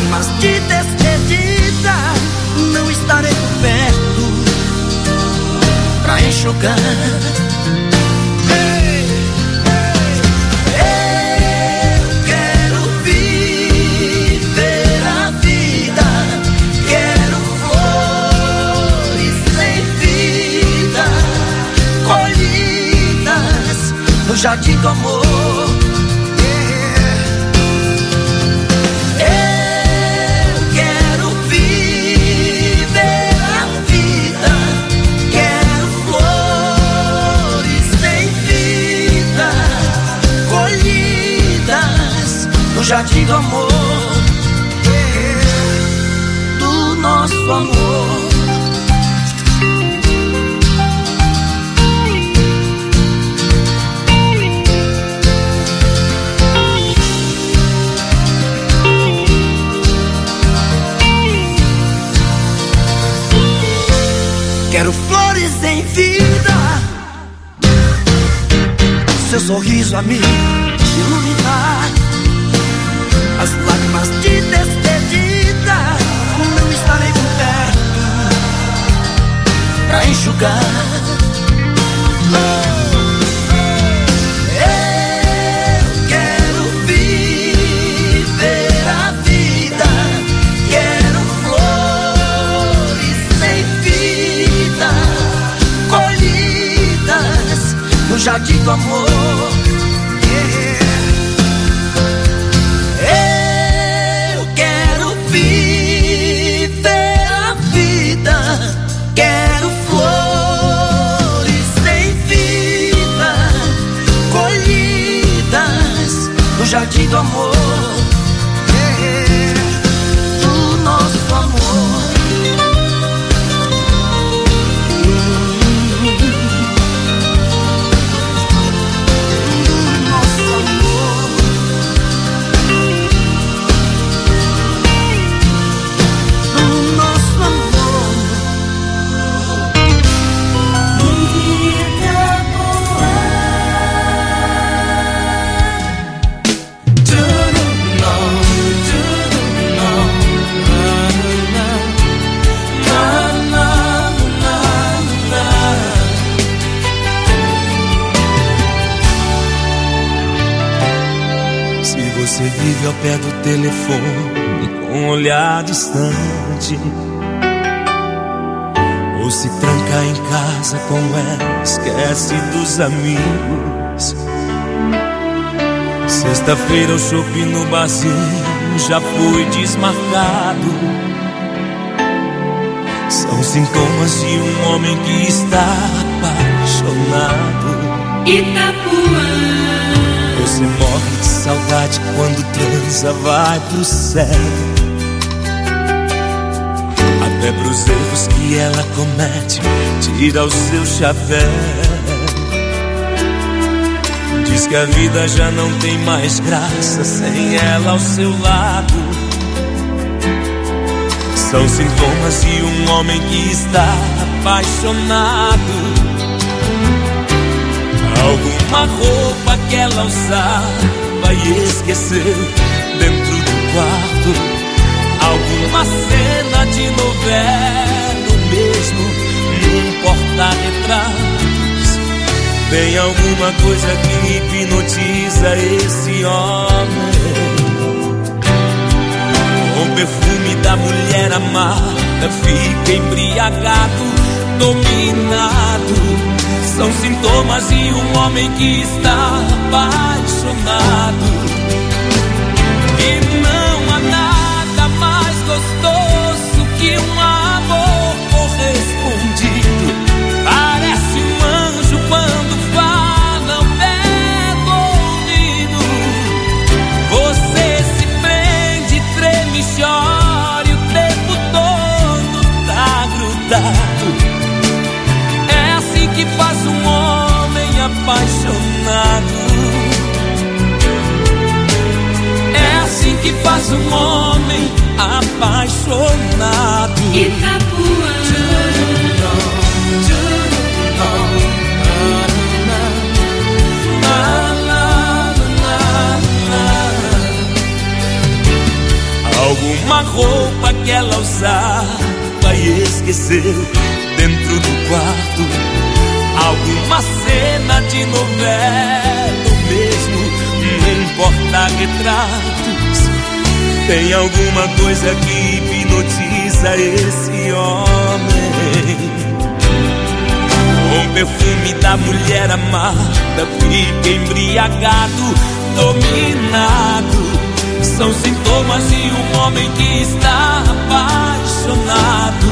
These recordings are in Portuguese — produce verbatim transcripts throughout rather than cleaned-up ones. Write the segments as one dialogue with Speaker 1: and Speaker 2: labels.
Speaker 1: lágrimas de despedida, não estarei por perto pra enxugar. No jardim do amor, eu quero viver a vida, quero flores sem vida, colhidas no jardim do amor, do nosso amor. Quero flores em vida, seu sorriso a me iluminar. As lágrimas de despedida, não estarei por perto pra enxugar. No jardim do amor, yeah. Eu quero viver a vida, quero flores sem vida, colhidas no jardim do amor, yeah. Do nosso amor.
Speaker 2: Você vive ao pé do telefone com um olhar distante, ou se tranca em casa com ela, esquece dos amigos. Sexta-feira o shopping no barzinho já foi desmarcado. São sintomas de um homem que está apaixonado. Itapuã. Você morre de saudade quando transa, vai pro céu. Até pros erros que ela comete, tira o seu chapéu. Diz que a vida já não tem mais graça sem ela ao seu lado. São sintomas de um homem que está apaixonado. Alguma roupa que ela usava e esqueceu dentro do quarto. Alguma cena de novela mesmo num porta-retratos. Tem alguma coisa que hipnotiza esse homem. Com o perfume da mulher amada fica embriagado, dominado. São sintomas de um homem que está apaixonado. E não há nada mais gostoso que um amor correspondido. Parece um anjo quando fala ao pé do ouvido. Você se prende, treme, chora e o tempo todo tá grudado. Que faz um homem apaixonado. É assim que faz um homem apaixonado. Itapuã. Alguma roupa que ela usava e esqueceu dentro do quarto. Alguma cena de novela, ou mesmo um porta-retratos. Tem alguma coisa que hipnotiza esse homem. Com o perfume da mulher amada fica embriagado, dominado. São sintomas de um homem que está apaixonado.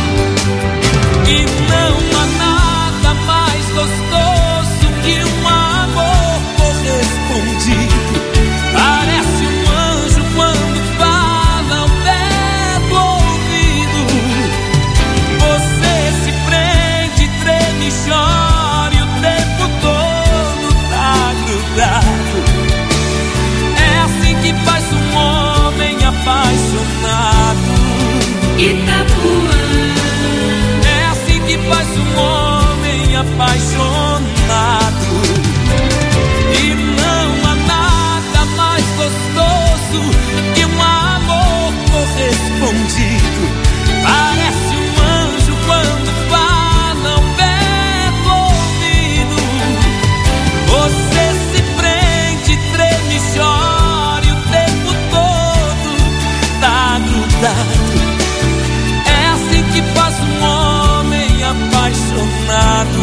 Speaker 2: E não há nada mais gostoso que um amor correspondido. Parece um anjo quando fala ao pé do ouvido. Você se prende, treme, chora e o tempo todo tá grudado. É assim que faz um homem apaixonado. Itapuã. É assim que faz um homem apaixonado. E não há nada mais gostoso que um amor correspondido. Parece um anjo quando fala ao pé do ouvido. Você se prende, treme, chora e o tempo todo tá grudado. É assim que faz um homem apaixonado.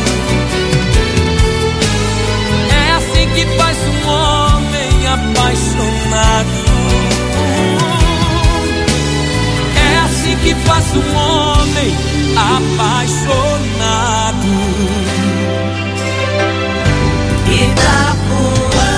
Speaker 2: É assim que faz um homem apaixonado. É assim que faz um homem apaixonado.
Speaker 1: Itapuã,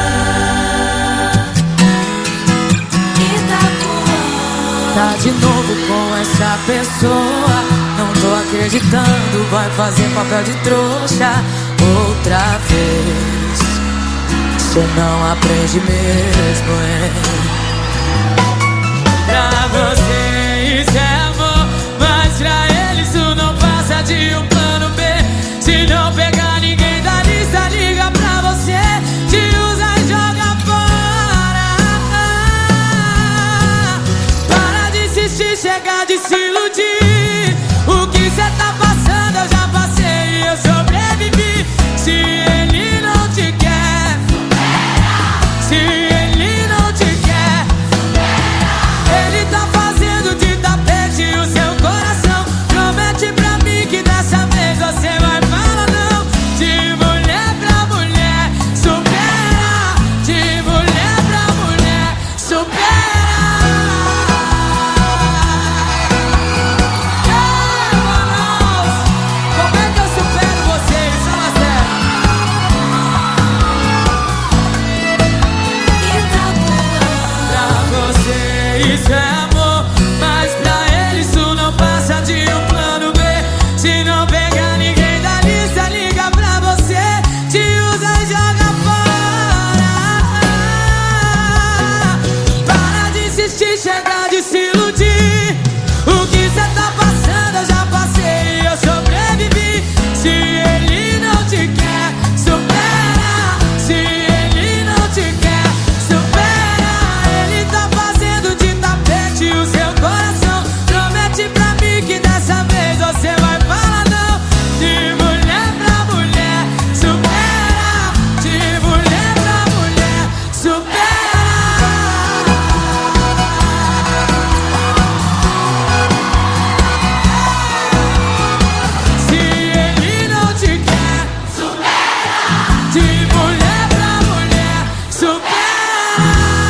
Speaker 1: Itapuã.
Speaker 3: Tá de novo com essa pessoa, não tô acreditando, vai fazer papel de trouxa outra vez. Cê não aprende mesmo, hein? Pra você isso é amor, mas pra ele isso não passa de um plano B. Se não pegar ninguém da lista, liga pra você, te usa e joga fora. Para de insistir, chega de se iludir. O que cê tá passando eu já passei e eu sobrevivi. Se ele não te quer, se ele não te quer, ele tá fazendo de tapete o seu coração. Promete pra mim que dessa vez você vai falar não. De mulher pra mulher, supera. De mulher pra mulher, supera. Como é que eu supero vocês? Fala sério. Pra você isso é amor, mas pra ele isso não passa de um plano B. Se não pegar ninguém da lista, liga pra você, te usa e joga fora. Para de insistir, chega de se iludir. O que cê tá passando eu já passei e eu sobrevivi. Se ele não te quer, supera. Se ele não te quer, supera. Ele tá fazendo de tapete o seu coração. Promete pra mim que dessa vez você vai falar não. De mulher pra mulher, supera. De mulher pra mulher, supera. Se ele não te quer, supera. De mulher pra mulher, supera.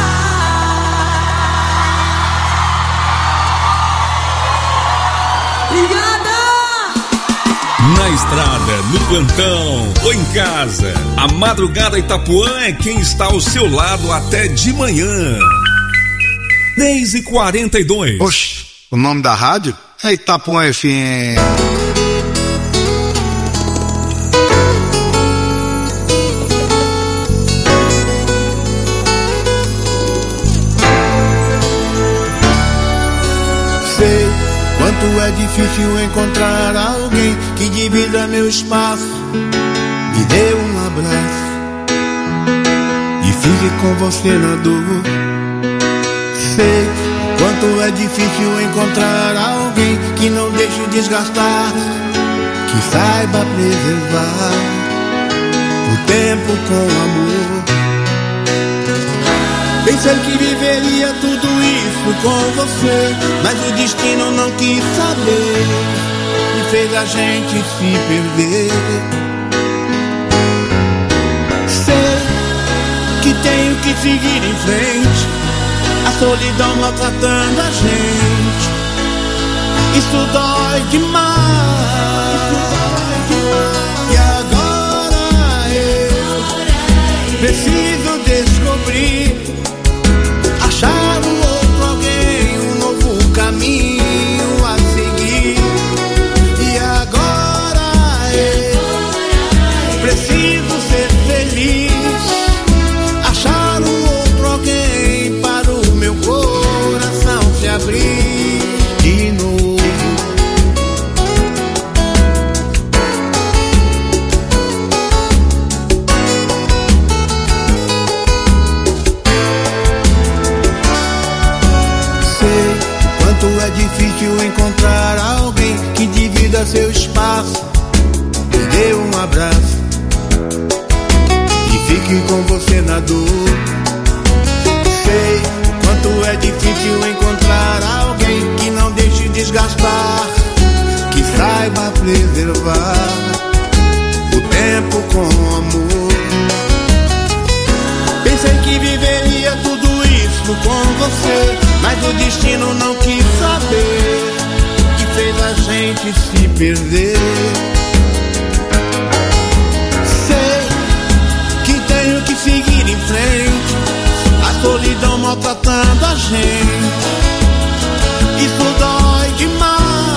Speaker 3: Obrigada!
Speaker 4: Na estrada, no plantão ou em casa, a Madrugada Itapuã é quem está ao seu lado até de manhã. dez e quarenta e dois.
Speaker 5: Oxe, o nome da rádio é Itapuã F M.
Speaker 1: Sei quanto é difícil encontrar alguém que divida meu espaço, me dê um abraço e fique com você na dor. Sei é difícil encontrar alguém que não deixe desgastar, que saiba preservar o tempo com amor. Pensei que viveria tudo isso com você, mas o destino não quis saber e fez a gente se perder. Sei que tenho que seguir em frente, a solidão maltratando a gente. Isso dói demais. E agora eu preciso descobrir, achar um outro alguém, um novo caminho a seguir. E agora eu preciso ser feliz, achar um outro alguém para o meu coração se abrir de novo. É difícil encontrar alguém que divida seu espaço, me dê um abraço e fique com você na dor. Sei quanto é difícil encontrar alguém que não deixe desgastar, que saiba preservar o tempo com amor. Pensei que viveria tudo isso com você, mas o destino não quis saber e fez a gente se perder. Sei que tenho que seguir em frente, a solidão maltratando a gente. Isso dói demais.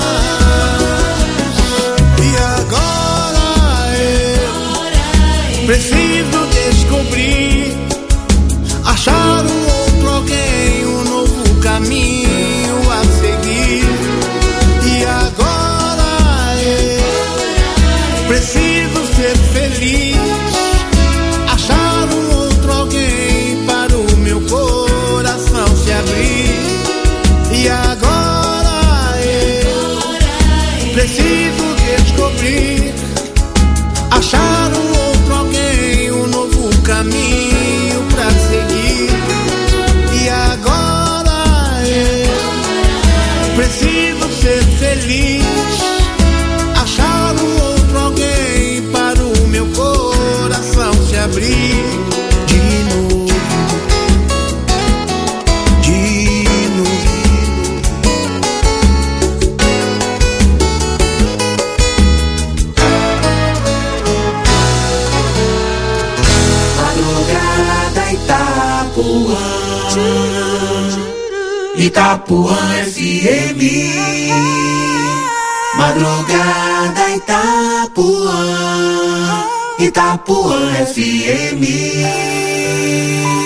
Speaker 1: E agora eu preciso descobrir, achar um outro alguém, um novo caminho a seguir. E agora eu preciso ser feliz, achar um outro alguém para o meu coração se abrir. E agora eu preciso descobrir, achar um outro alguém, um novo caminho pra seguir. E agora eu preciso ser feliz, achar um outro alguém para o meu coração se abrir de novo, de novo.
Speaker 2: Madrugada Itapuã, Itapuã F M. Madrugada Itapuã, Itapuã F M.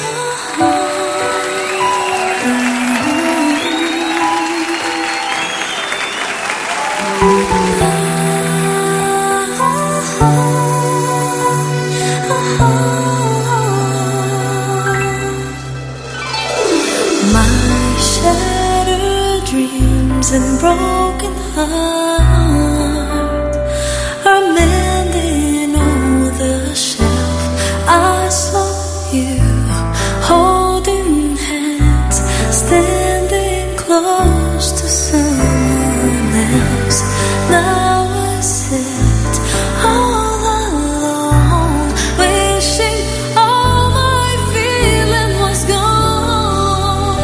Speaker 6: And broken heart are mending on the shelf. I saw you holding hands, standing close to someone else. Now I sit all alone, wishing all my feeling was gone.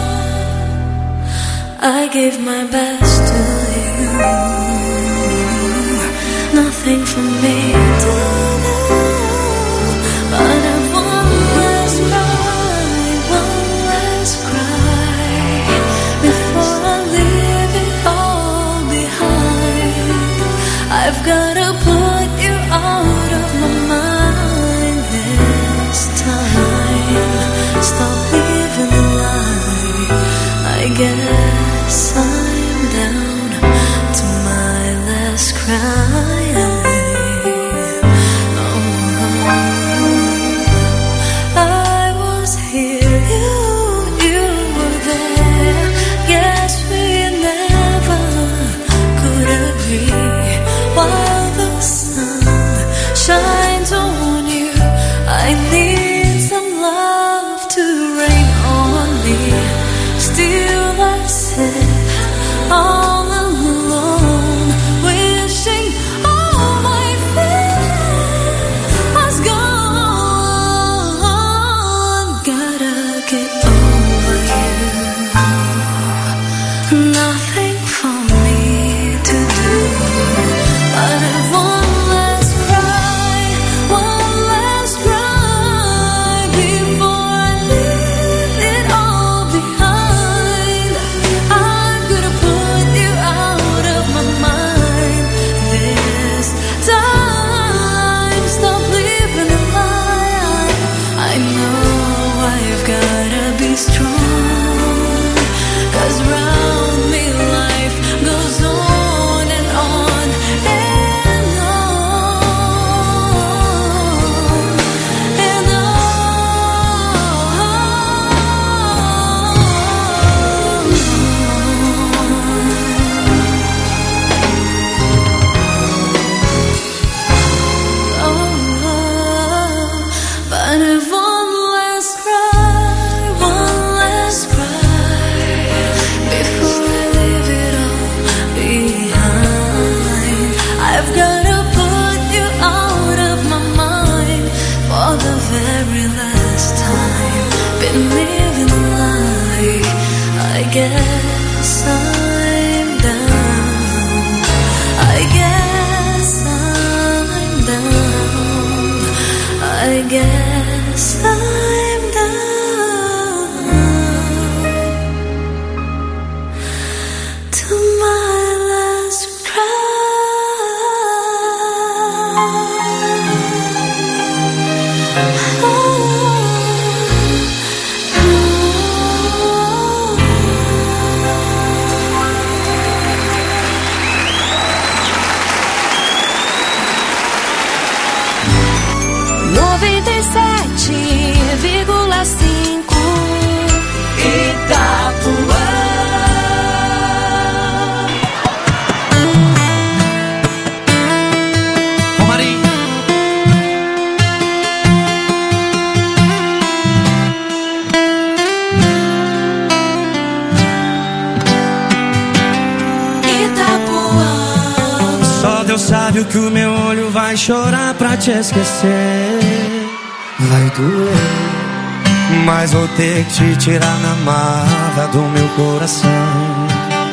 Speaker 6: I gave my best to you, nothing for me to do, but I've one last cry, one last cry, before I leave it all behind. I've gotta put you out of my mind this time. Stop living the lie, I guess I'm down to my last cry. Oh, I was here, you, you were there. guess I'm down. I guess I'm down. I guess I'm down to my last cry.
Speaker 3: noventa e sete vírgula cinco Itapuã.
Speaker 2: Romarinho.
Speaker 3: Itapuã.
Speaker 2: Só Deus sabe o que o meu olho vai chorar pra te esquecer. Vai doer, mas vou ter que te tirar na marra do meu coração.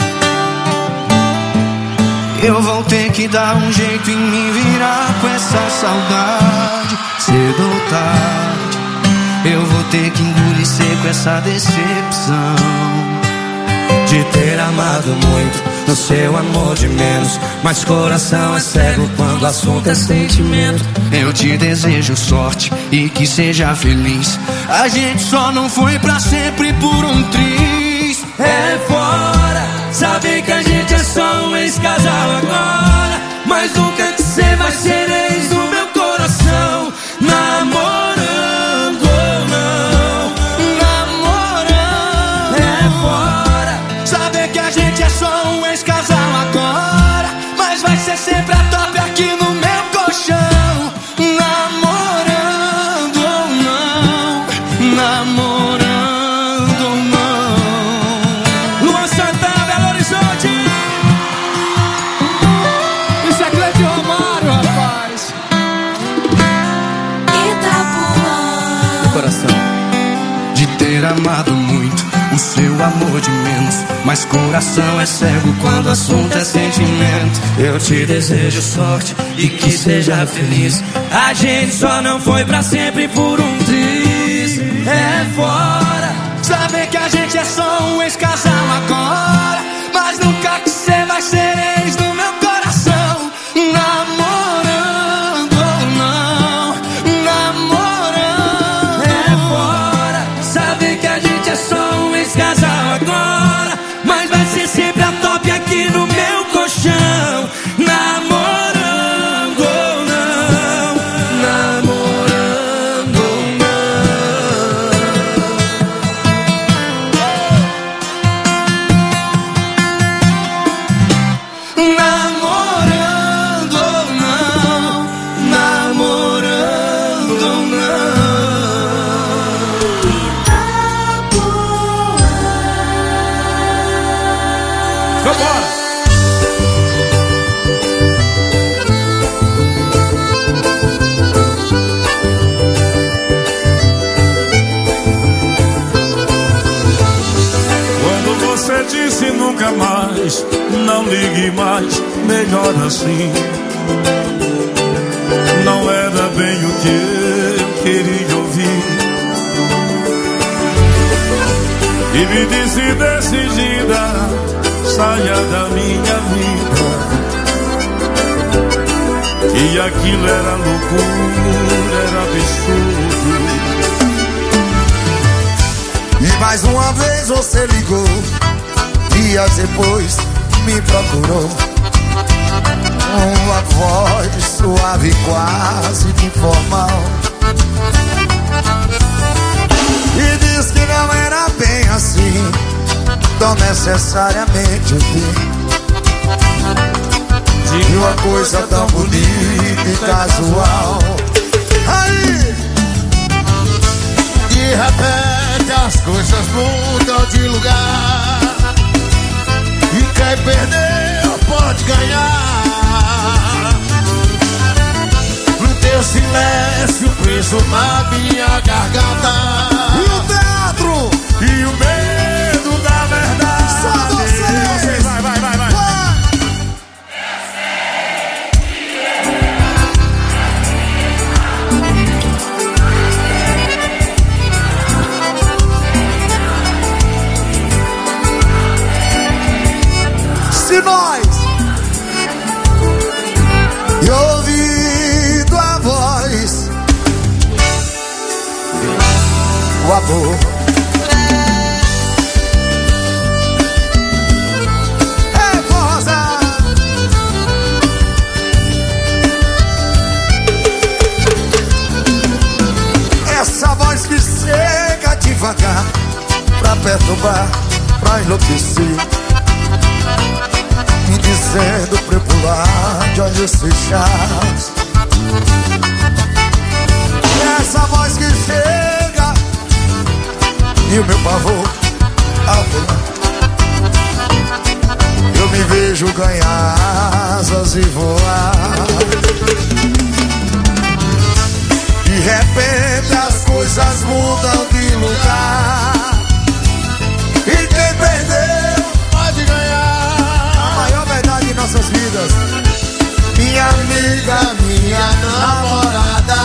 Speaker 2: Eu vou ter que dar um jeito em me virar com essa saudade. Cedo ou tarde, eu vou ter que engolir seco essa decepção de ter amado muito no seu amor de menos. Mas coração é cego quando o assunto é sentimento. Eu te desejo sorte e que seja feliz. A gente só não foi pra sempre por um triz. É fora saber que a gente é só um ex-casal agora, mas nunca que cê vai ser ex do meu coração. Namorando ou não, namorando. É fora saber que a gente é só um ex-casal agora, mas vai ser sempre a top aqui no meu colchão. Namorando ou não, namorando ou não. Luan Santana, Belo Horizonte. Isso é Cleide Romário, rapaz.
Speaker 3: Itapuã.
Speaker 2: No coração de ter amado muito, o seu amor de menos. Mas coração é cego quando o assunto é sentimento. Eu te desejo sorte e que seja feliz. A gente só não foi pra sempre por um triz. É fora saber que a gente é só um ex-casal agora, mas nunca que cê vai ser ex do meu coração. Namorando ou não, namorando. É fora saber que a gente é só um ex-casal agora, mas vai ser sempre a top aqui no meu colchão. Namorando ou não, namorando ou não. Namorando ou não, namorando ou não. Vambora!
Speaker 7: Quando você disse nunca mais, não ligue mais, melhor assim. Não era bem o que eu queria ouvir. E me disse decidida, saia da minha vida, que aquilo era loucura, era absurdo.
Speaker 1: E mais uma vez você ligou, dias depois me procurou, uma voz suave, quase de informal, e diz que não era bem assim, tão necessariamente assim. De uma coisa tão bonita e casual. Aí, de repente as coisas mudam de lugar, e quem perdeu pode ganhar. No teu silêncio preso na minha garganta, e o teatro, e o medo da verdade. entre nós. E ouvindo a voz, o amor. É rosa. Essa voz que chega devagar pra perturbar, pra enlouquecer, me dizendo pra eu pular de olhos fechados. Essa voz que chega e o meu pavor ao pular, eu me vejo ganhar asas e voar. De repente as coisas mudam de lugar, e quem perdeu pode ganhar a maior verdade de nossas vidas. Minha amiga, minha namorada,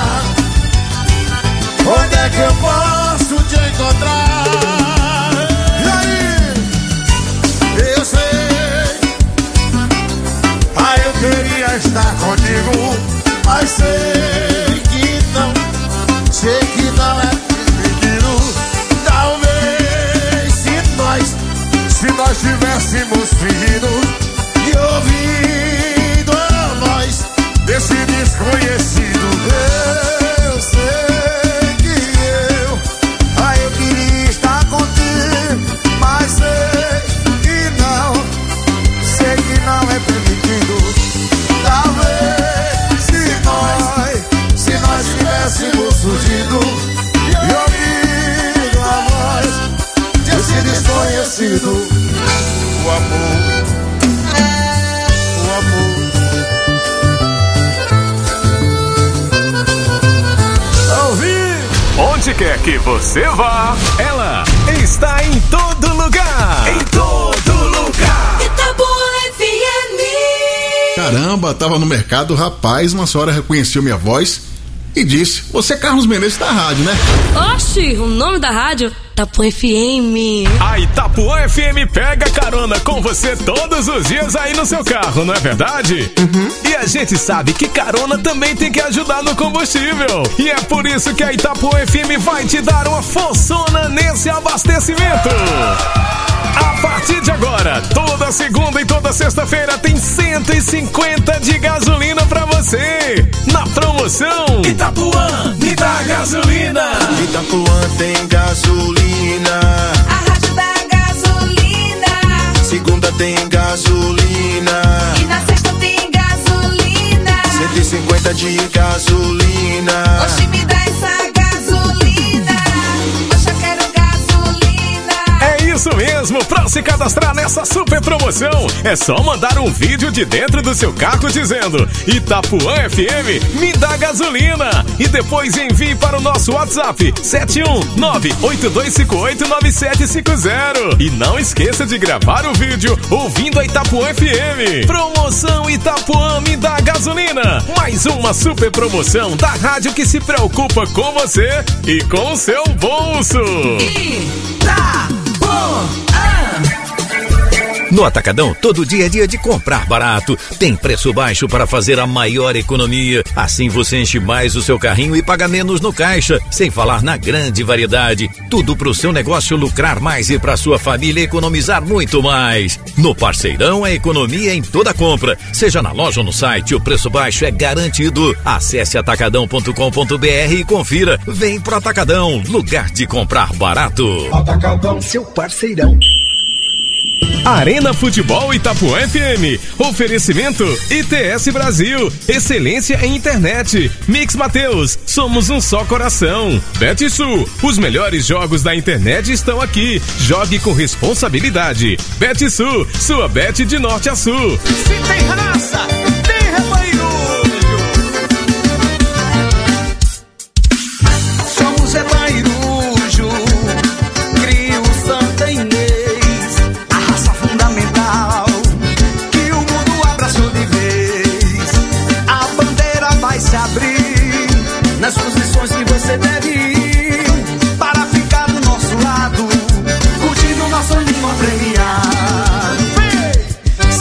Speaker 1: onde é que eu posso te encontrar? E aí? Eu sei, ah, eu queria estar contigo, mas sei que não, sei que não é permitido. Talvez se nós, se nós tivéssemos filhos e ouvido a voz desse desconhecido. Eu sei que eu, ah, eu queria estar contigo, mas sei que não, sei que não é permitido. Talvez se nós, se nós tivéssemos surgido e ouvido a voz desse desconhecido. O amor, o amor.
Speaker 8: Onde quer que você vá, ela está em todo lugar. Em todo lugar.
Speaker 6: Itapuã F M.
Speaker 5: Caramba, tava no mercado, rapaz, uma senhora reconheceu minha voz e disse: você é Carlos Menezes da rádio, né?
Speaker 9: Oxi, o nome da rádio? Itapuã F M.
Speaker 8: A Itapuã F M pega carona com você todos os dias aí no seu carro, não é verdade? Uhum. E a gente sabe que carona também tem que ajudar no combustível. E é por isso que a Itapuã F M vai te dar uma forçona nesse abastecimento. A partir de agora, toda segunda e toda sexta-feira tem cento e cinquenta de gasolina pra você. Na promoção Itapuã, me dá gasolina.
Speaker 1: Itapuã tem gasolina.
Speaker 6: A rádio da gasolina.
Speaker 1: Segunda tem gasolina.
Speaker 6: E na sexta tem gasolina.
Speaker 1: cento e cinquenta de gasolina.
Speaker 6: Oxi, me dá essa gasolina. Oxe, eu quero gasolina.
Speaker 8: É isso mesmo, pra se cadastrar nessa super promoção, é só mandar um vídeo de dentro do seu carro dizendo Itapuã F M, me dá gasolina. E depois envie para o nosso WhatsApp sete um nove oito dois cinco oito nove sete cinco zero. E não esqueça de gravar o vídeo ouvindo a Itapuã F M. Promoção Itapuã, me dá gasolina. Mais uma super promoção da rádio que se preocupa com você e com o seu bolso.
Speaker 10: No Atacadão, todo dia é dia de comprar barato. Tem preço baixo para fazer a maior economia. Assim você enche mais o seu carrinho e paga menos no caixa. Sem falar na grande variedade. Tudo para o seu negócio lucrar mais e para sua família economizar muito mais. No Parceirão, a economia em toda compra. Seja na loja ou no site, o preço baixo é garantido. Acesse atacadão ponto com ponto br e confira. Vem pro Atacadão, lugar de comprar barato.
Speaker 1: Atacadão, seu parceirão.
Speaker 8: Arena Futebol Itapuã F M. Oferecimento I T S Brasil. Excelência em internet. Mix Mateus. Somos um só coração. BetSul. Os melhores jogos da internet estão aqui. Jogue com responsabilidade. BetSul. Sua bet de norte a sul.
Speaker 3: Se tem raça, tem rebanho. Somos rebanho. Nas posições que você deve ir para ficar do nosso lado, curtindo nosso animo premiado.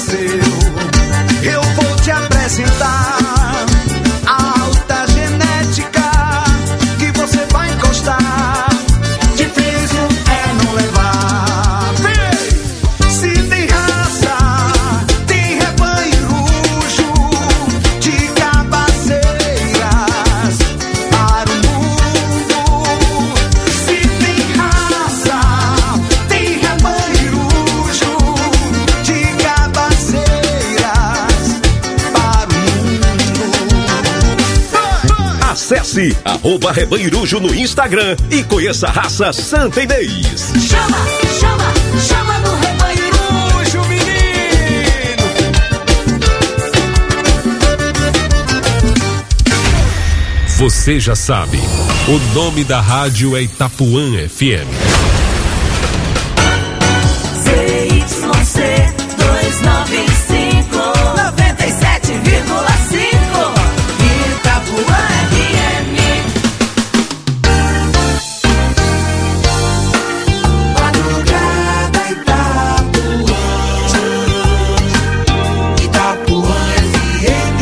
Speaker 11: parceiro, eu vou te apresentar a alta genética que você vai encostar. Difícil é não levar. Se tem raça, tem rebanho rujo de cabaceiras para o mundo. Se tem raça, tem rebanho rujo de cabaceiras para o mundo.
Speaker 8: Acesse arroba Rebanhirujo no Instagram e conheça a raça Santa Inês.
Speaker 3: Chama, chama, chama no Rebanhirujo, menino.
Speaker 4: Você já sabe, o nome da rádio é Itapuã F M.
Speaker 3: C Y C duzentos e noventa e cinco, noventa e sete vírgula cinco, Itapuã F M.
Speaker 11: Madrugada Itapuã, Itapuã F M.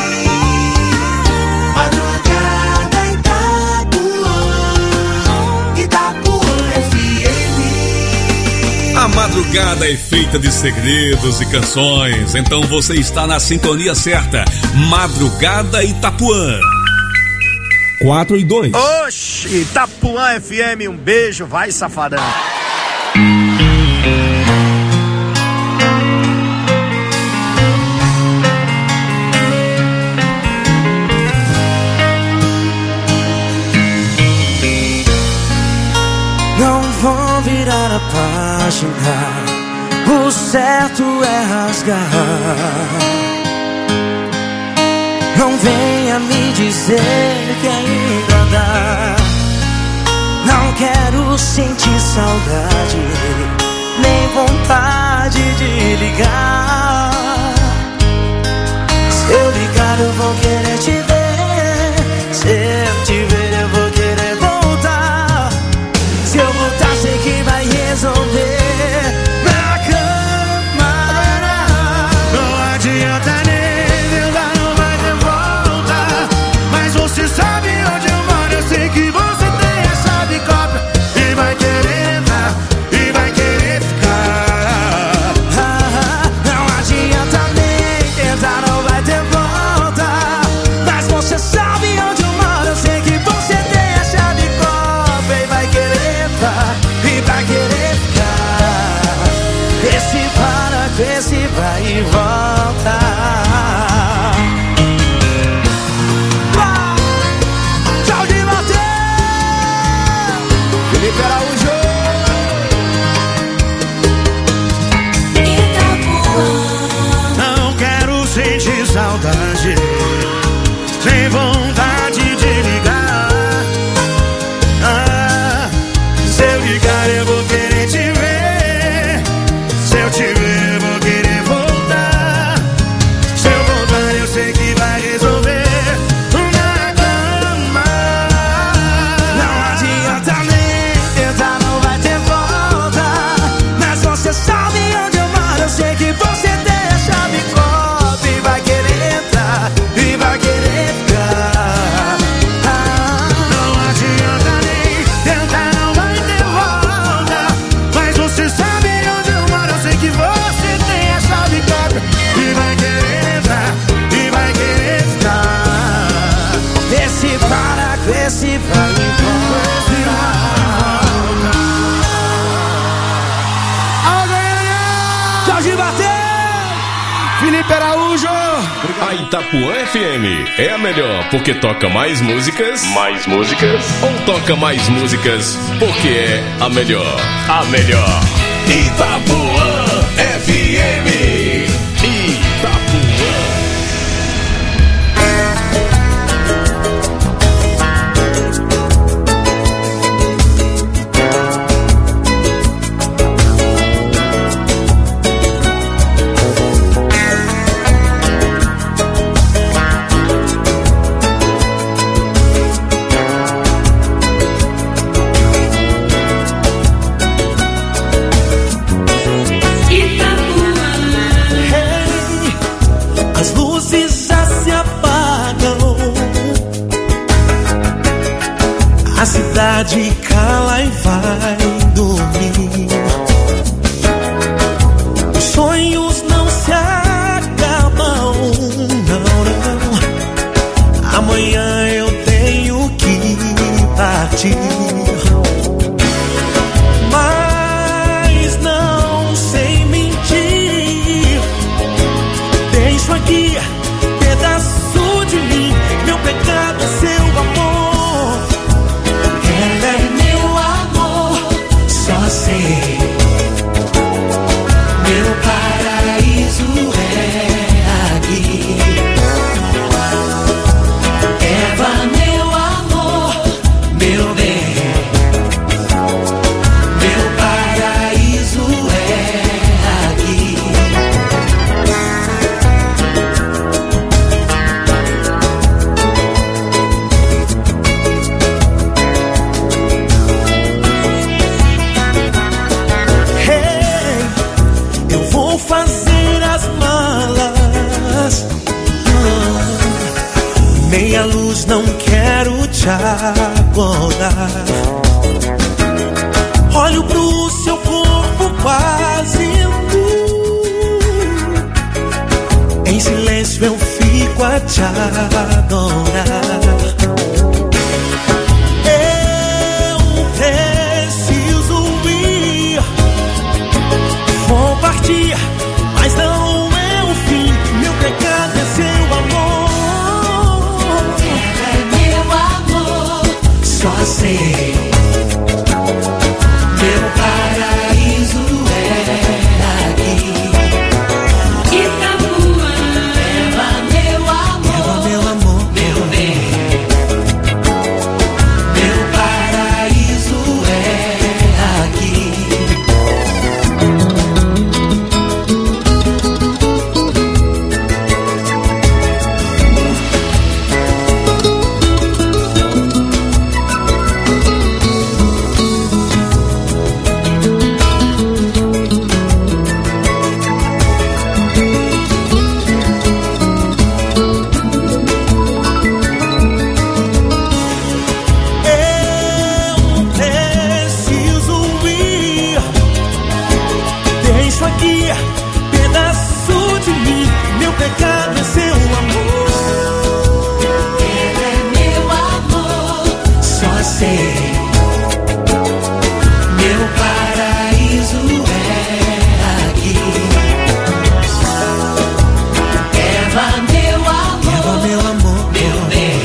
Speaker 11: Madrugada Itapuã, Itapuã F M.
Speaker 4: A madrugada é feita de segredos e canções, então você está na sintonia certa. Madrugada Itapuã. quatro e dois.
Speaker 11: Oxi, Itapuã F M, um beijo, vai safadão.
Speaker 3: Não vou virar a página, o certo é rasgar. Não venha me dizer que ainda dá. Não quero sentir saudade, nem vontade de ligar. Se eu ligar eu vou querer te ver, se eu te ver eu vou querer voltar. Se eu voltar sei que vai resolver na cama.
Speaker 11: Não adianta nem tentar, não vai ter volta. Mas você sabe onde eu moro, eu sei que você tem a chave cópia. E vai querer entrar, e vai querer ficar.
Speaker 3: Ah, não adianta nem tentar, não vai ter volta. Mas você sabe onde eu moro, eu sei que você tem a chave cópia. E vai querer entrar, e vai querer ficar. Esse para, esse vai e volta. Tchau de Mateus,
Speaker 11: Felipe Araújo. Não quero sentir saudade, sem vontade de ligar. Ah, se eu ligar eu vou querer te ver. Se eu te ver eu vou querer voltar. Se eu voltar eu sei que vai resolver na cama.
Speaker 3: Não adianta nem tentar, não vai ter volta. Mas você sabe onde eu moro, eu sei que você tem a chave cópia. E vai querer entrar, e vai querer ficar. Ah,
Speaker 11: Não adianta nem tentar, não vai ter volta. Mas você sabe onde eu moro, eu sei que você tem a chave cópia. E vai querer entrar, e vai querer ficar.
Speaker 3: esse para, esse vai e volta. Jorge bateu!
Speaker 11: Felipe Araújo.
Speaker 8: A Itapuã F M é a melhor porque toca mais músicas. Mais músicas? Ou toca mais músicas porque é a melhor. A melhor. Itapuã F M. Itapuã.
Speaker 2: saudade cala e vai dormir. Os sonhos não se acabam, não, não. Amanhã eu tenho que partir. Mas não sei mentir. Deixo aqui pedaço de mim. Meu pecado é seu amor. Ela é meu amor, só sei. Meu paraíso é aqui. Eva, meu amor, meu bem. Meu paraíso é aqui. Hey, eu vou fazer as malas. Ah, meia luz, não quero te acordar. Olho pro seu corpo quase nu. Em silêncio eu fico a te adorar. Eu preciso ir. Vou partir, mas não é o fim. Meu pecado é seu amor. É meu amor, só sei. Meu paraíso é aqui. Itapuã. Eva, meu amor. Eva, meu amor, meu bem. Meu paraíso é aqui. Eu preciso ir. Deixo aqui pedaço de mim. Meu pecado é seu amor. Ele é meu amor, só sei. Meu paraíso é aqui. Eva, meu amor. Eva, meu amor, meu bem.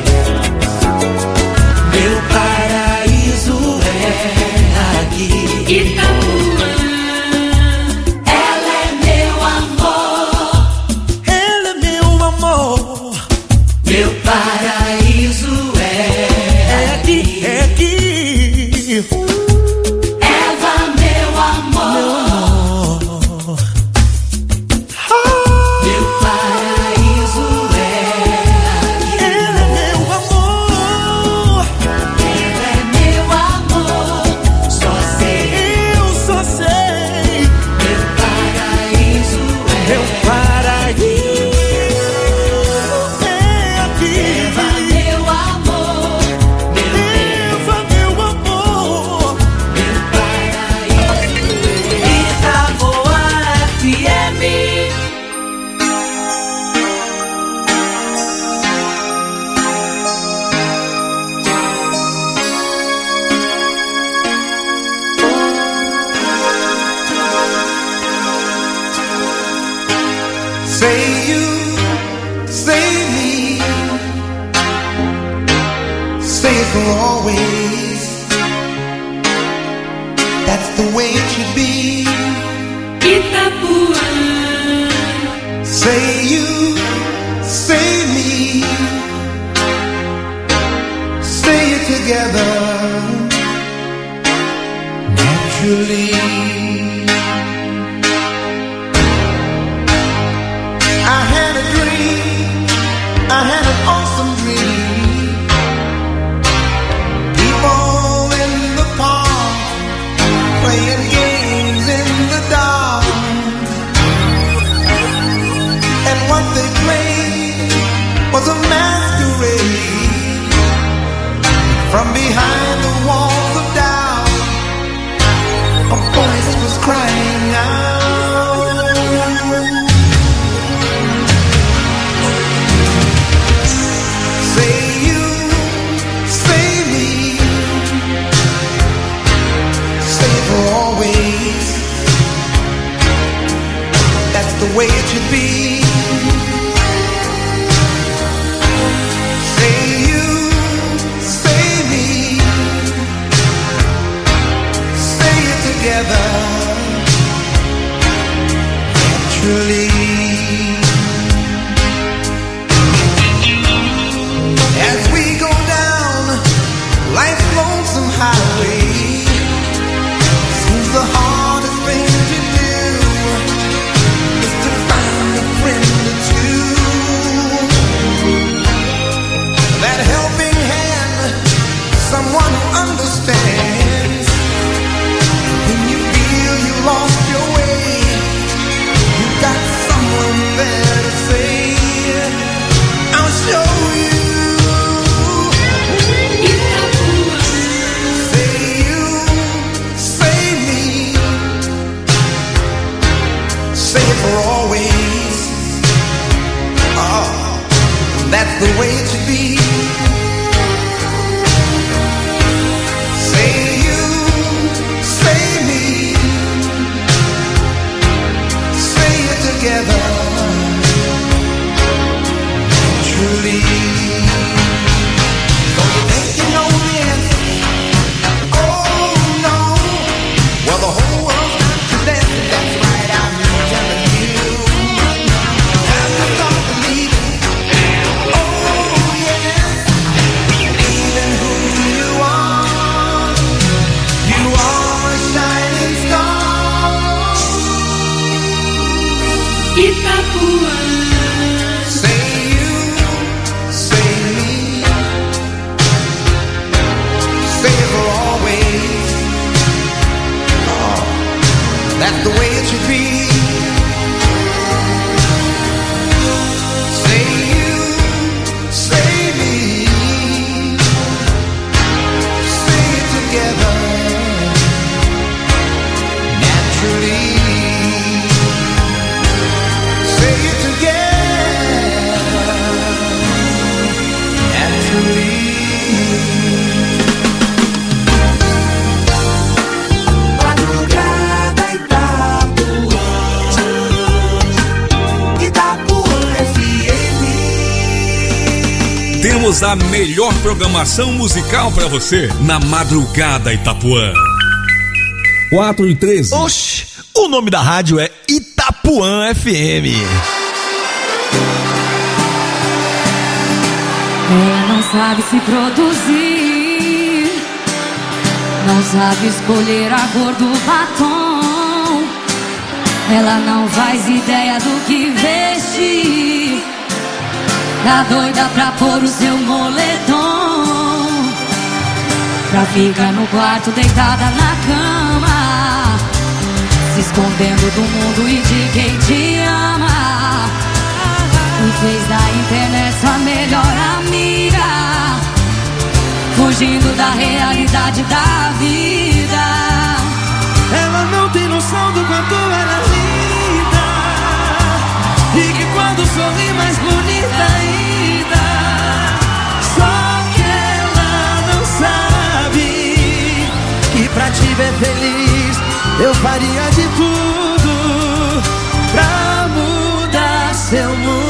Speaker 2: Meu paraíso é aqui. Itapuã. Ela é meu amor. Ela é meu amor. Meu paraíso é aqui, é aqui. Eva, meu amor. Meu amor. Meu paraíso é aqui. Ela é meu amor. Ela é meu amor. Só sei. Eu só sei. Meu paraíso é meu paraíso é aqui. Eva, meu amor. Meu Eva, meu amor. Meu paraíso. Itapuã F M.
Speaker 1: Say you, say me, say it for always. That's the way it should be.
Speaker 3: Itapuã.
Speaker 1: Say you, say me, say it together naturally. I had a dream, I had an awesome dream. People in the park playing games in the dark. And one the way it should be. Say you, say me, say it together, naturally. As we go down life's lonesome highway, seems the hardest thing to do is to find a friend or two. That helping hand, someone who understands. When you feel you lost your way, you got someone there to say, I'll show you. Say you, say me, say it for always. Oh, that's the way it should be. Say you, say me, say it together, truly. Don't you think you know this? Oh no. Well, the whole world's got to dance. That's right, I'm telling you. Have to start believing. Oh yes. Believing who you are. You are a shining star.
Speaker 3: Itapuã.
Speaker 1: Say you, say me, say it for always. Oh, that's the way it should be. Say you, say me, say it together, naturally. Say it together, naturally.
Speaker 11: Madrugada Itapuã, Itapuã F M.
Speaker 4: Temos a melhor programação musical pra você na Madrugada Itapuã. quatro e treze.
Speaker 12: Oxi, o nome da rádio é Itapuã F M.
Speaker 3: Ela não sabe se produzir, não sabe escolher a cor do batom. Ela não faz ideia do que vestir, tá doida pra pôr o seu moletom, pra ficar no quarto deitada na cama, se escondendo do mundo e de quem te ama. E fez da internet sua melhor amiga, fugindo da realidade da vida.
Speaker 11: Ela não tem noção do quanto ela é linda, e que quando sorri mais bonita ainda. Só que ela não sabe que pra te ver feliz eu faria de tudo pra mudar seu mundo.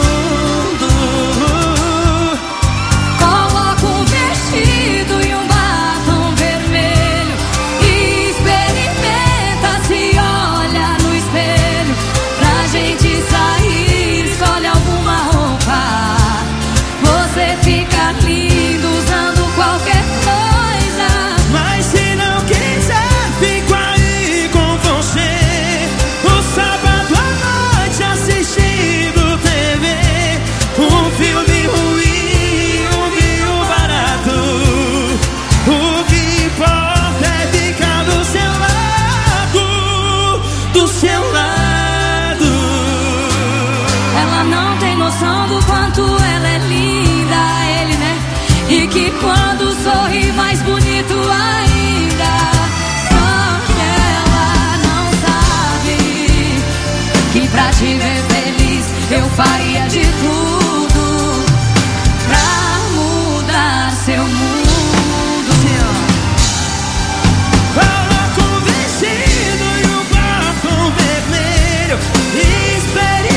Speaker 3: Coloca um vestido e um batom vermelho e experimenta, se olha no espelho. Pra gente sair, escolhe alguma roupa. Você fica lindo usando qualquer coisa.
Speaker 11: Mas se não quiser, fico aí com você. O sábado à noite assistindo T V. Um filme ruim, um vinho barato. O que importa é ficar do seu lado, do seu lado.
Speaker 3: Ela não tem noção do quanto ela é linda, ele, né? E que quando sorri mais bonito ainda. Só que ela não sabe que pra te ver feliz eu faria de tudo pra mudar seu mundo.
Speaker 11: Coloca um vestido e um batom vermelho e experimenta.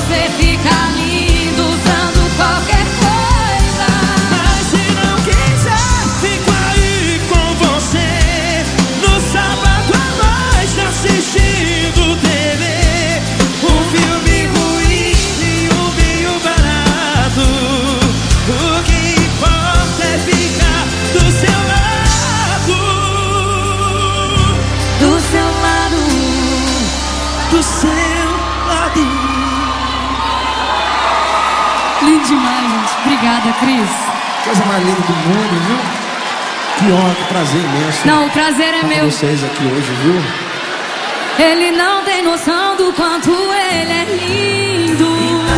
Speaker 3: você fica lindo usando qualquer coisa.
Speaker 11: Mas se não quiser, fico aí com você. No sábado à noite assistindo T V. Um filme ruim e um vinho barato. O que importa é ficar do seu lado.
Speaker 3: Do seu lado.
Speaker 11: Do seu lado.
Speaker 3: Lindo demais, gente. Obrigada, Cris.
Speaker 13: Coisa mais linda do mundo, viu? Que honra, que prazer imenso.
Speaker 3: Não, o prazer é
Speaker 13: estar
Speaker 3: meu.
Speaker 13: com vocês aqui hoje, viu?
Speaker 3: Ele não tem noção do quanto ele é lindo.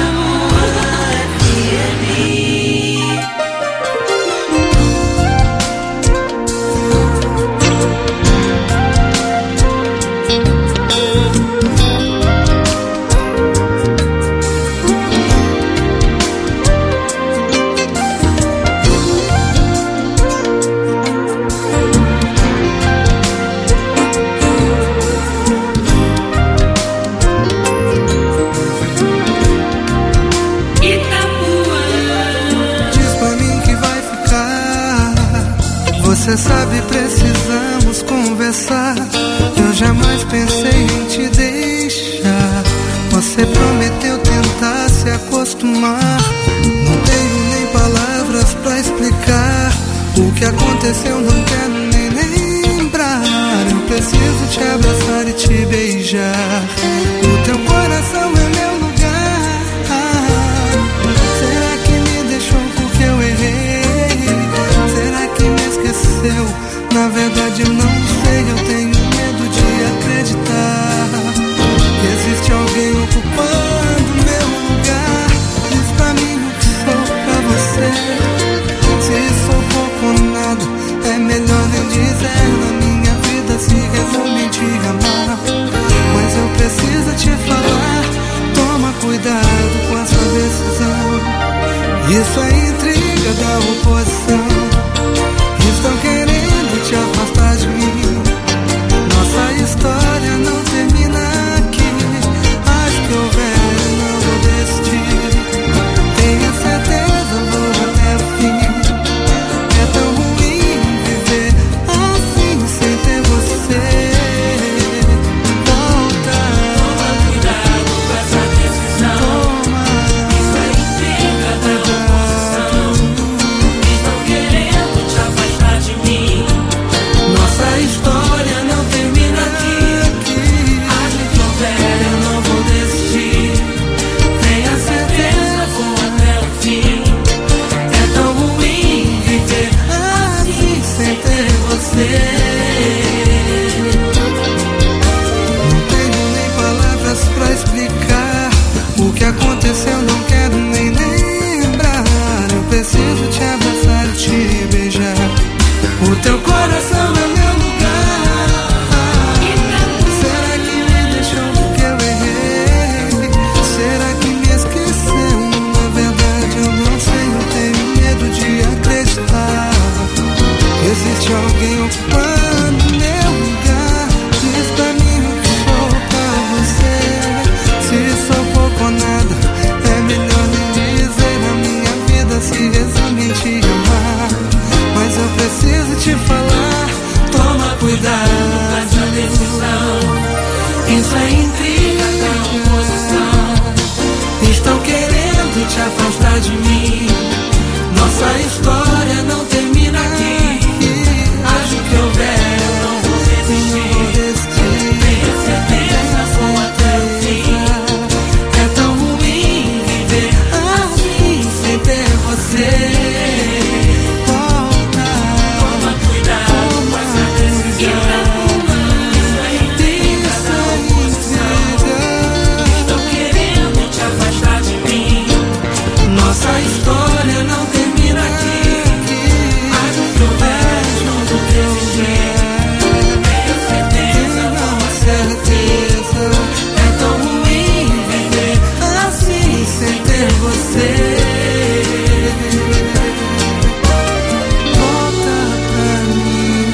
Speaker 14: Você sabe, precisamos conversar. Eu jamais pensei em te deixar. Você prometeu tentar se acostumar. Não tenho nem palavras pra explicar o que aconteceu, não quero nem lembrar. Eu preciso te abraçar e te beijar. O teu coração é meu lugar. Será que me deixou porque eu errei? Será que me esqueceu? Na verdade eu não sei, eu tenho medo de acreditar que existe alguém ocupando meu lugar. Diz pra mim o que sou pra você. Se sou pouco ou nada, é melhor nem dizer. Na minha vida se resume em te amar. Mas eu preciso te falar, toma cuidado com a sua decisão. Isso é intriga da oposição. Estão querendo te afastar de mim. Nossa história não termina aqui. Acho que houver, não vou desistir. Tenha certeza, vou até o fim. É tão ruim viver assim sem ter você. Volta. Toma cuidado com essa decisão. Toma. Isso é intriga da oposição. Estão querendo te afastar de mim. Nossa história não termina aqui. Acho que houver, eu não vou desistir. Tenha certeza, vou até o fim. É tão ruim viver assim sem ter você. Não tenho nem palavras pra explicar o que aconteceu, não quero nem lembrar. Eu preciso te abraçar e te beijar. O teu coração é meu lugar. Será que me deixou porque eu errei? Será que me esqueceu? Na verdade eu não sei, eu tenho medo de acreditar que existe alguém ocupando meu lugar. Diz pra mim o que sou pra você. Se sou pouco ou nada, é melhor nem dizer. Na minha vida se resume em te amar. Mas eu preciso te falar, toma cuidado com essa decisão. Isso é intriga da oposição. Estão querendo te afastar de mim. Nossa história não termina aqui. Acho que houver, eu não vou desistir. Tenha certeza, vou até o fim. É tão ruim viver assim sem ter você. Nossa história não termina aqui. Acho que houver, não vou desistir. Tenho certeza, não certeza. É tão ruim viver assim sem ter você. Volta pra mim.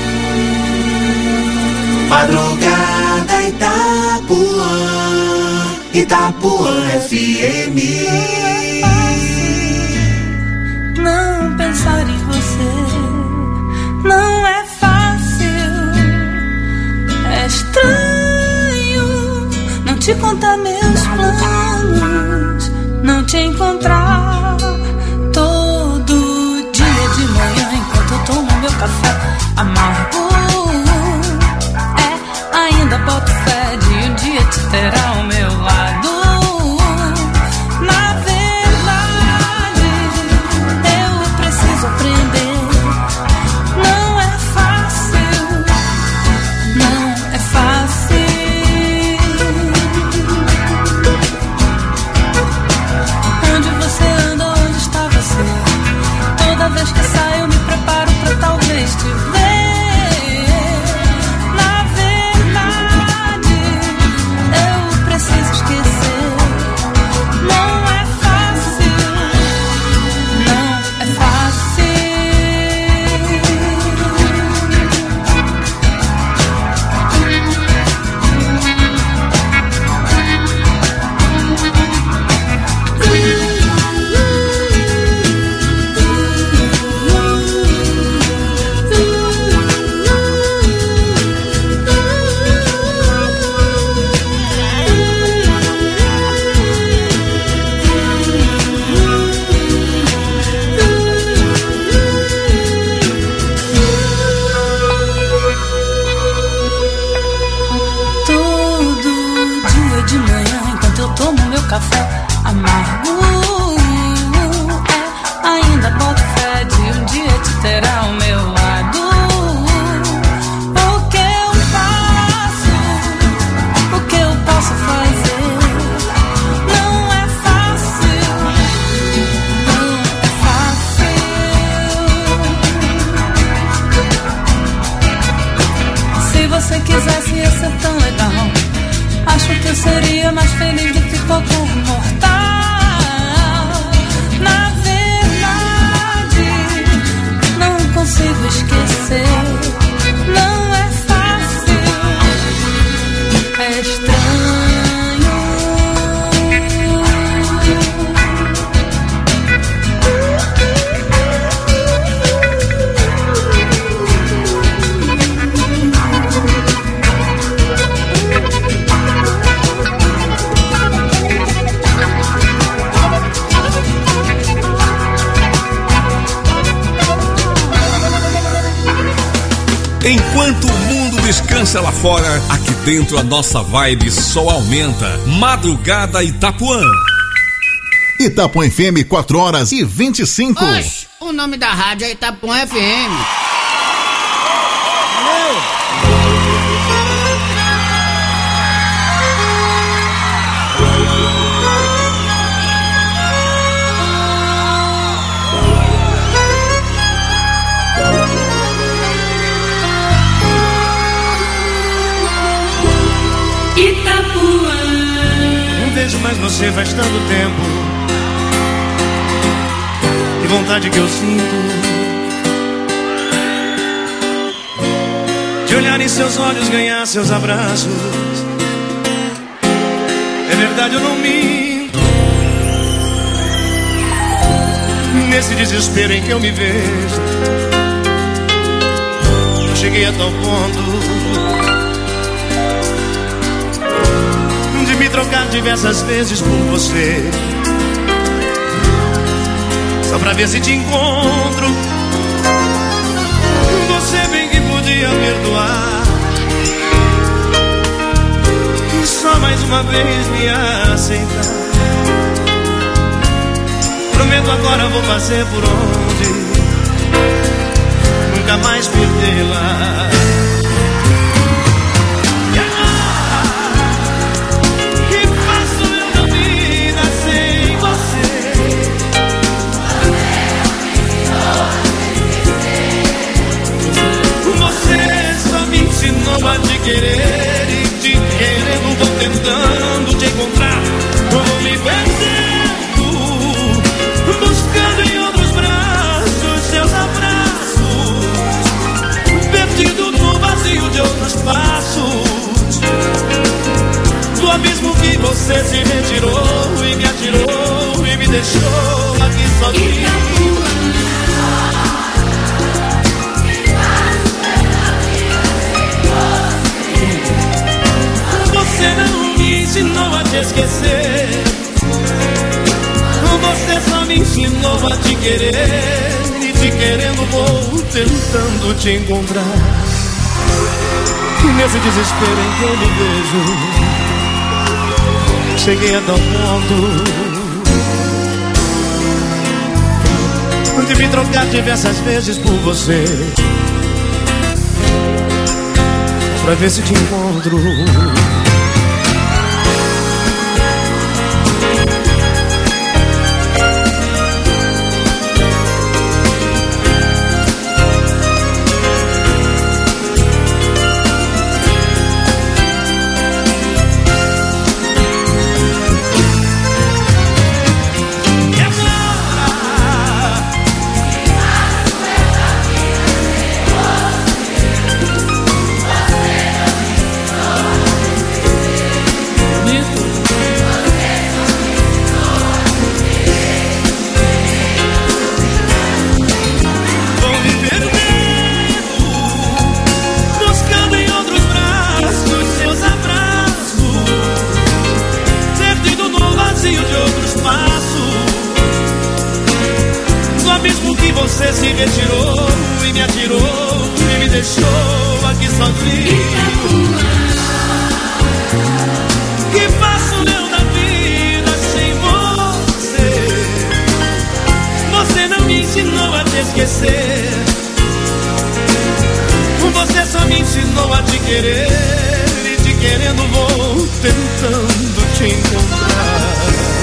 Speaker 1: Madrugada Itapuã, Itapuã F M.
Speaker 14: M.
Speaker 15: Não pensar em você não é fácil. É estranho não te contar meus planos, não te encontrar todo dia de manhã enquanto eu tomo meu café amargo. É, ainda boto fé de um dia te ter ao meu lado. Na verdade, eu preciso aprender. Não é fácil, não é fácil. Onde você anda, onde está você? Toda vez que saio eu me preparo pra talvez te ver. Na verdade, eu preciso esquecer. Não é fácil, não é fácil. Todo dia de manhã, enquanto eu tomo meu café amargo, é, ainda boto fé de um dia te ter ao meu lado. O que eu faço, o que eu posso fazer? Não é fácil, não é fácil. Se você quisesse ia ser tão legal. Acho que eu seria mais feliz do que qualquer mortal. Na verdade, não consigo esquecer. Não é fácil, é estranho.
Speaker 4: Enquanto o mundo descansa lá fora, aqui dentro a nossa vibe só aumenta. Madrugada Itapuã.
Speaker 5: Itapuã F M, quatro horas e vinte e cinco.
Speaker 16: Oxe, o nome da rádio é Itapuã F M.
Speaker 11: Não vejo mais você faz tanto tempo. Que vontade que eu sinto de olhar em seus olhos, ganhar seus abraços. É verdade, eu não minto. Nesse desespero em que eu me vejo, eu cheguei a tal ponto de me trocar diversas vezes por você, só pra ver se te encontro. Você bem que podia perdoar e só mais uma vez me aceitar. Prometo agora vou fazer por onde nunca mais perdê-la. Ensinou a te querer e te querendo vou tentando te encontrar. Vou me perdendo, buscando em outros braços seus abraços, perdido no
Speaker 2: deixou aqui sozinho. Você não me ensinou a te esquecer, você só me ensinou a te querer. E te querendo vou tentando te encontrar. Nesse desespero em que eu me vejo, cheguei a tal ponto de me trocar diversas vezes por você, pra ver se te encontro. Você se retirou e me atirou e me deixou aqui sozinho. Que faço eu da vida sem você? Você não me ensinou a te esquecer, você só me ensinou a te querer. E te querendo vou tentando te encontrar.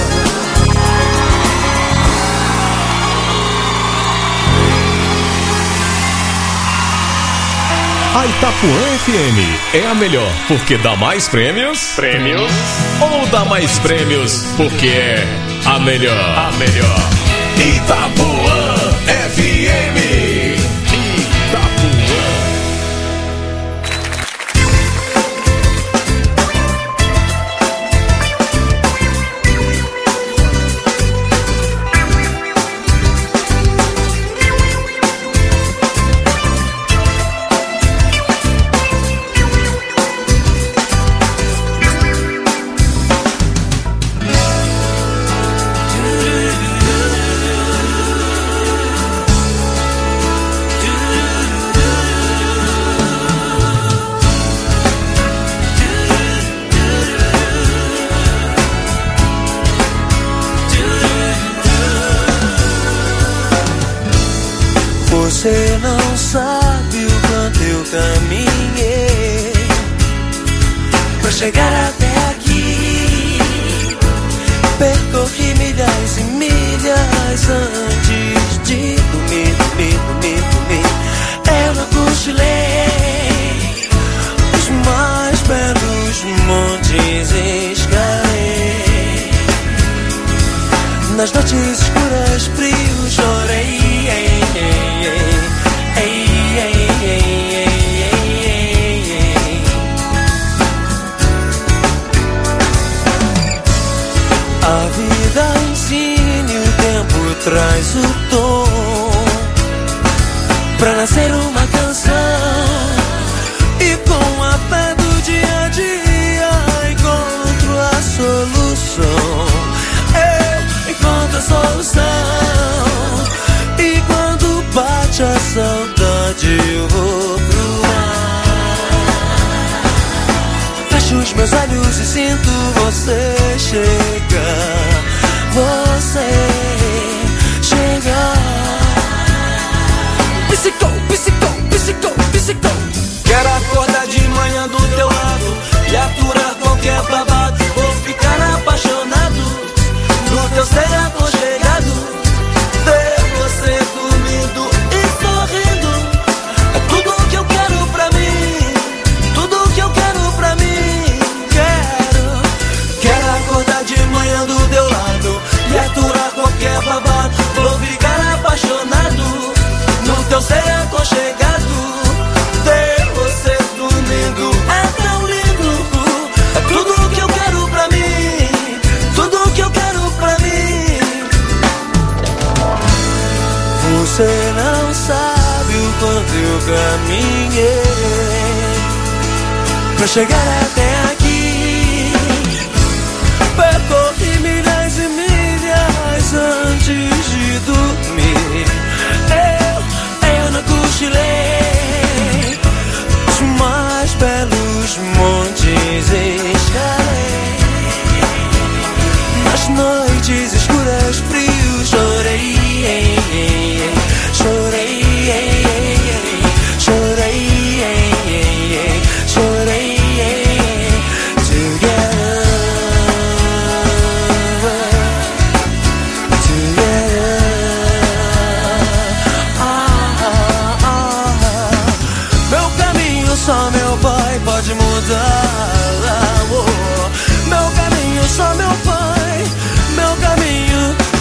Speaker 8: A Itapuã F M é a melhor porque dá mais prêmios. Prêmios. Ou dá mais prêmios porque é a melhor. A melhor. Itapuã F M. Itapuã.
Speaker 2: Você não sabe o quanto eu caminhei pra chegar até aqui. Percorri milhas e milhas antes de dormir, dormir, dormir, dormir. Eu não cochilei os mais belos montes escalei. Nas noites escuras, frio, chorei. A vida ensina e o tempo traz o tom pra nascer uma canção. E com a fé do dia a dia encontro a solução. Eu encontro a solução. E quando bate a saudade eu vou pro ar. Fecho os meus olhos e sinto você chegar. Você chegar. Psicó, psicó, psicó, psicó. Quero acordar de manhã do teu lado e aturar qualquer babado. Vou ficar apaixonado no teu ser aconchegado. Ver você dormindo e sorrindo é tudo que eu quero pra mim. Tudo que eu quero pra mim. Quero, quero acordar de manhã do teu lado e aturar qualquer babado. Vou ficar apaixonado no teu ser aconchegado. Ver você dormindo é tão lindo. É tudo que eu quero pra mim. Tudo que eu quero pra mim.
Speaker 17: Você não sabe o quanto eu caminhei pra chegar até aqui. Percorri milhas e milhas antes de dormir. Eu, eu não cochilei, os mais belos montes escalei. Nas noites escuras, frios, chorei. Chorei, chorei, chorei, together, together. Ah, ah, ah. Meu caminho só meu pai pode mudar. Oh, meu caminho só meu